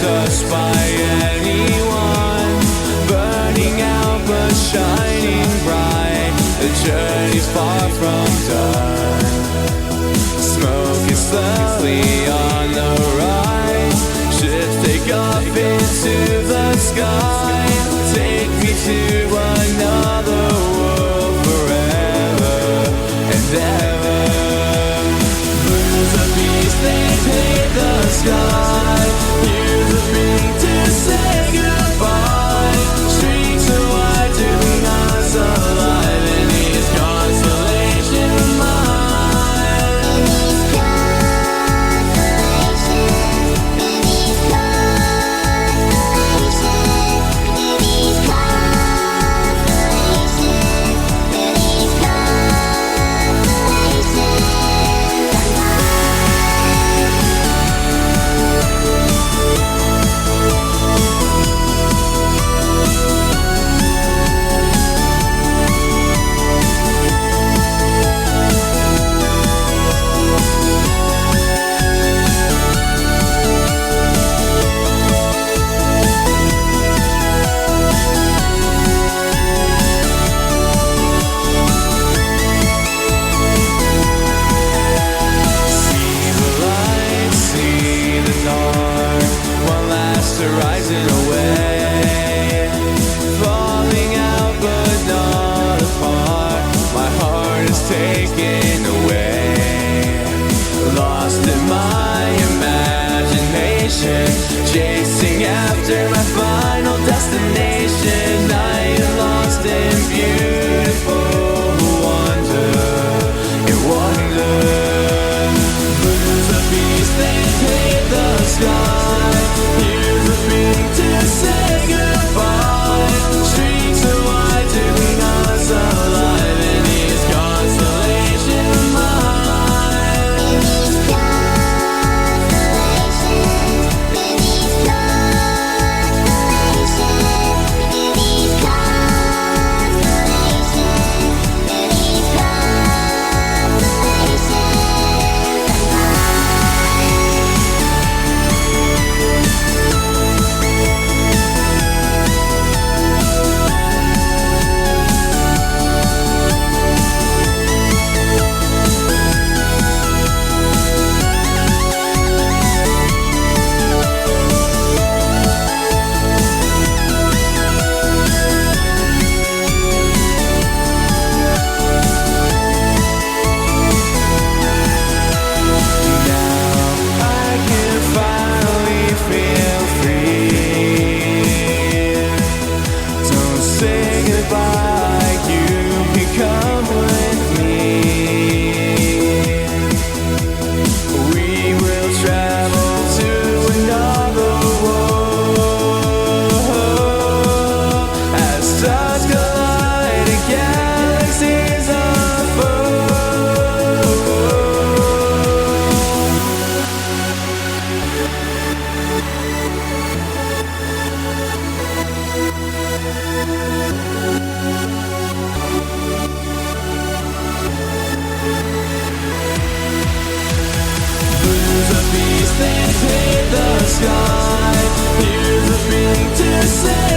touched by anyone, burning out but shining bright. The journey's far from done. Smoke is slowly on the rise. Ships take off into the sky. Take me to another world forever and ever. Birds of peace, they paint the sky. Here's a beat to say goodbye. Streets are wide to bring us alive in these constellation minds. Rising away, falling out but not apart. My heart is taken away, lost in my imagination, chasing after my final destination. I am lost in beautiful wonder, in wonder. Birds of peace, they paint the sky. Here's a beat to say goodbye. Streets are wide to bring us alive in these constellation minds. They paint the sky. Here's a beat to say